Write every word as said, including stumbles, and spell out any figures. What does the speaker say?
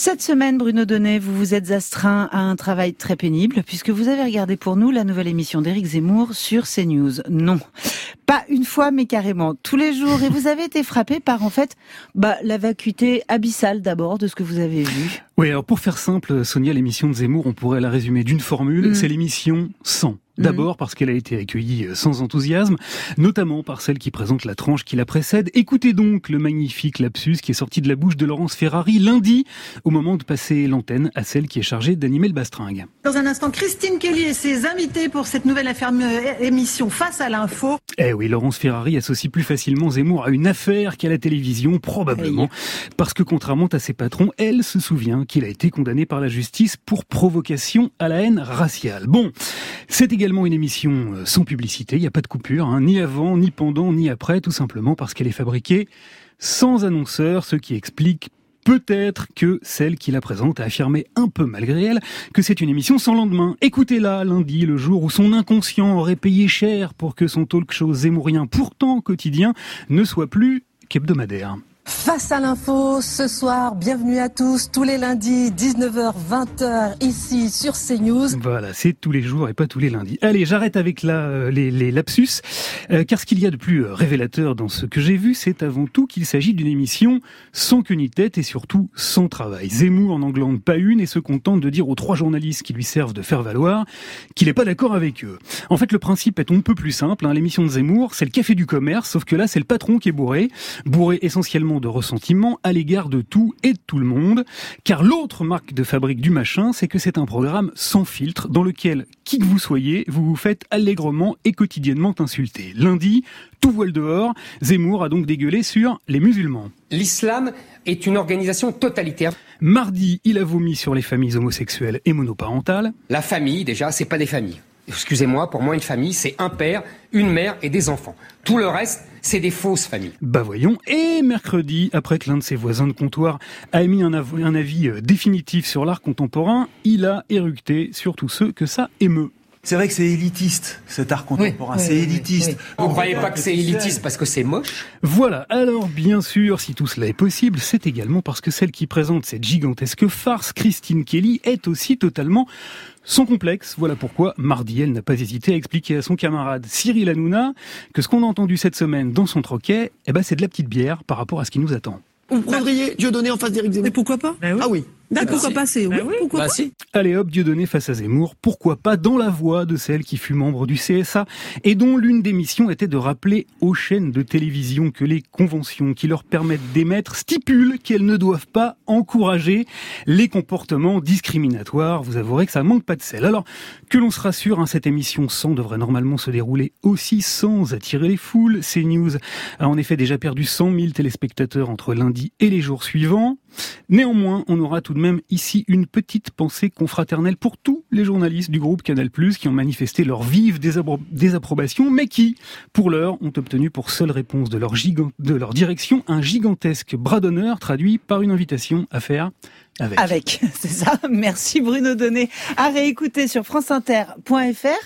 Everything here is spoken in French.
Cette semaine, Bruno Donnet, vous vous êtes astreint à un travail très pénible puisque vous avez regardé pour nous la nouvelle émission d'Éric Zemmour sur CNews. Non, pas une fois mais carrément tous les jours. Et vous avez été frappé par en fait bah, la vacuité abyssale d'abord de ce que vous avez vu. Oui, alors pour faire simple, Sonia, l'émission de Zemmour, on pourrait la résumer d'une formule, mmh. c'est l'émission cent. D'abord parce qu'elle a été accueillie sans enthousiasme, notamment par celle qui présente la tranche qui la précède. Écoutez donc le magnifique lapsus qui est sorti de la bouche de Laurence Ferrari lundi, au moment de passer l'antenne à celle qui est chargée d'animer le bastringue. Dans un instant, Christine Kelly et ses invités pour cette nouvelle émission Face à l'info. Eh oui, Laurence Ferrari associe plus facilement Zemmour à une affaire qu'à la télévision, probablement. Parce que contrairement à ses patrons, elle se souvient qu'il a été condamné par la justice pour provocation à la haine raciale. Bon, c'est également également une émission sans publicité, il n'y a pas de coupure, hein, ni avant, ni pendant, ni après, tout simplement parce qu'elle est fabriquée sans annonceur, ce qui explique peut-être que celle qui la présente a affirmé un peu malgré elle que c'est une émission sans lendemain. Écoutez-la lundi, le jour où son inconscient aurait payé cher pour que son talk-show zémourien, pourtant quotidien, ne soit plus qu'hebdomadaire. Face à l'info, ce soir, bienvenue à tous, tous les lundis, dix-neuf heures, vingt heures, ici sur CNews. Voilà, c'est tous les jours et pas tous les lundis. Allez, j'arrête avec la, euh, les, les lapsus, euh, car ce qu'il y a de plus révélateur dans ce que j'ai vu, c'est avant tout qu'il s'agit d'une émission sans queue ni tête et surtout sans travail. Zemmour n'en glande pas une et se contente de dire aux trois journalistes qui lui servent de faire valoir qu'il n'est pas d'accord avec eux. En fait, le principe est on ne peut plus simple, hein, l'émission de Zemmour, c'est le café du commerce, sauf que là, c'est le patron qui est bourré, bourré essentiellement de ressentiment à l'égard de tout et de tout le monde, car l'autre marque de fabrique du machin, c'est que c'est un programme sans filtre dans lequel, qui que vous soyez, vous vous faites allègrement et quotidiennement insulter. Lundi, tout voile dehors, Zemmour a donc dégueulé sur les musulmans. L'islam est une organisation totalitaire. Mardi, il a vomi sur les familles homosexuelles et monoparentales. La famille, déjà, c'est pas des familles. Excusez-moi, pour moi, une famille, c'est un père, une mère et des enfants. Tout le reste, c'est des fausses familles. Bah voyons, et mercredi, après que l'un de ses voisins de comptoir a émis un, av- un avis définitif sur l'art contemporain, il a éructé sur tous ceux que ça émeut. C'est vrai que c'est élitiste, cet art contemporain, oui, c'est oui, élitiste. Oui, oui. Vous ne croyez pas que c'est élitiste parce que c'est moche ? Voilà, alors bien sûr, si tout cela est possible, c'est également parce que celle qui présente cette gigantesque farce, Christine Kelly, est aussi totalement sans complexe. Voilà pourquoi, mardi, elle n'a pas hésité à expliquer à son camarade Cyril Hanouna que ce qu'on a entendu cette semaine dans son troquet, eh ben, c'est de la petite bière par rapport à ce qui nous attend. Vous prendriez Dieudonné en face d'Éric Zemmour ? Mais pourquoi pas ? Ben oui. Ah oui. D'accord, pourquoi pas, c'est oui, ben oui. pourquoi bah pas si. Allez hop, Dieudonné face à Zemmour, pourquoi pas dans la voix de celle qui fut membre du C S A et dont l'une des missions était de rappeler aux chaînes de télévision que les conventions qui leur permettent d'émettre stipulent qu'elles ne doivent pas encourager les comportements discriminatoires. Vous avouerez que ça manque pas de sel. Alors, que l'on se rassure, hein, cette émission cent devrait normalement se dérouler aussi sans attirer les foules. CNews a en effet déjà perdu cent mille téléspectateurs entre lundi et les jours suivants. Néanmoins, on aura tout de même ici une petite pensée confraternelle pour tous les journalistes du groupe Canal+, qui ont manifesté leur vive désabro- désapprobation, mais qui, pour l'heure, ont obtenu pour seule réponse de leur, giga- de leur direction un gigantesque bras d'honneur traduit par une invitation à faire avec. Avec, c'est ça. Merci Bruno Donnet. À réécouter sur franceinter point fr.